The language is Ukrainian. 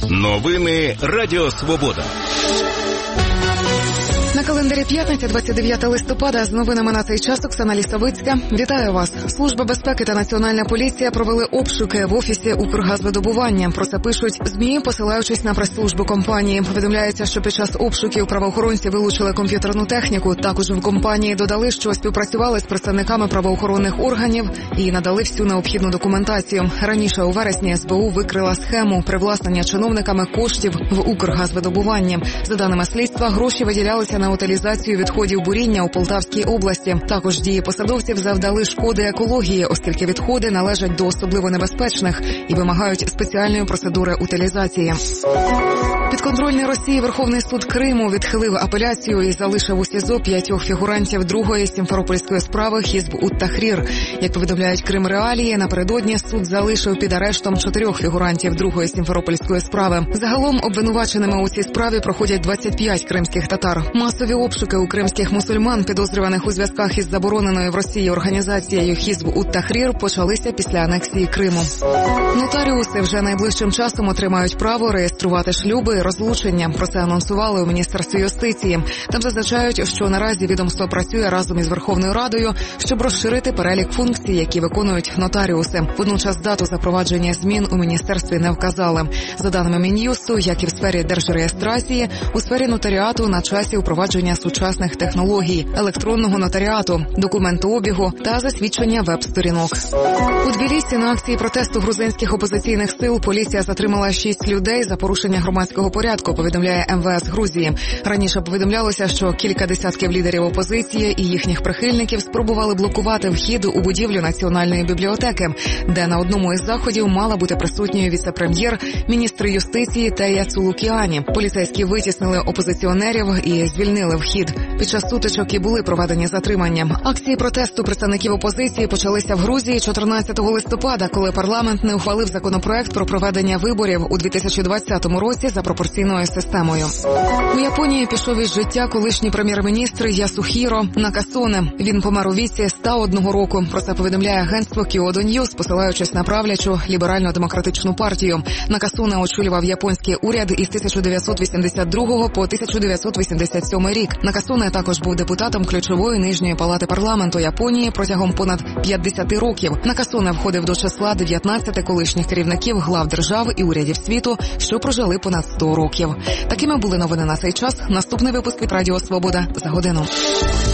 Новини Радіо Свобода. На календарі п'ятниця, 29 листопада. З новинами на цей час Оксана Лісовицька. Вітаю вас. Служба безпеки та Національна поліція провели обшуки в офісі Укргазвидобування. Про це пишуть ЗМІ, посилаючись на прес-службу компанії. Повідомляється, що під час обшуків правоохоронці вилучили комп'ютерну техніку. Також в компанії додали, що співпрацювали з представниками правоохоронних органів і надали всю необхідну документацію. Раніше у вересні СБУ викрила схему привласнення чиновниками коштів в Укргазвидобуванні. За даними слідства, гроші виділялися на утилізацію відходів буріння у Полтавській області. Також дії посадовців завдали шкоди екології, оскільки відходи належать до особливо небезпечних і вимагають спеціальної процедури утилізації. Підконтрольний Росії Верховний суд Криму відхилив апеляцію і залишив у СІЗО 5 фігурантів другої сімферопольської справи Хізб ут-Тахрір. Як повідомляють Крим Реалії, напередодні суд залишив під арештом 4 фігурантів другої сімферопольської справи. Загалом обвинуваченими у цій справі проходять 25 кримських татар. Масові обшуки у кримських мусульман, підозрюваних у зв'язках із забороненою в Росії організацією Хізб ут-Тахрір, почалися після анексії Криму. Нотаріуси вже найближчим часом отримають право реєструвати шлюби і розлучення. Про це анонсували у Міністерстві юстиції. Там зазначають, що наразі відомство працює разом із Верховною Радою, щоб розширити перелік функцій, які виконують нотаріуси. Водночас дату запровадження змін у міністерстві не вказали. За даними Мін'юсту, як і в сфері держреєстрації, у сфері нотаріату на часі впровадження сучасних технологій, електронного нотаріату, документообігу та засвідчення веб-сторінок. У Тбілісі на акції протесту грузинських опозиційних сил поліція затримала 6 людей за порушення громадського порядку, повідомляє МВС Грузії. Раніше повідомлялося, що кілька десятків лідерів опозиції і їхніх прихильників спробували блокувати вхід у будівлю Національної бібліотеки, де на одному із заходів мала бути присутньою віце-прем'єр, міністр юстиції Тея Цулукіані. Поліцейські витіснили опозиціонерів і звільнили вхід. Під час сутичок і були проведені затримання. Акції протесту представників опозиції почалися в Грузії 14 листопада, коли парламент не ухвалив законопроект про проведення виборів у 2020 році за пропорційною системою. У Японії пішов із життя колишній прем'єр-міністр Ясухіро Накасоне. Він помер у віці 101 року. Про це повідомляє агентство Кіодо Ньюс, посилаючись на правлячу ліберально-демократичну партію. Накасоне очолював японський уряд із 1982 по 1987 рік. Накасоне також був депутатом ключової нижньої палати парламенту Японії протягом понад 50 років. Накасоне входив до числа 19 колишніх керівників глав держав і урядів світу, що прожили понад 100 років. Такими були новини на цей час. Наступний випуск від Радіо Свобода за годину.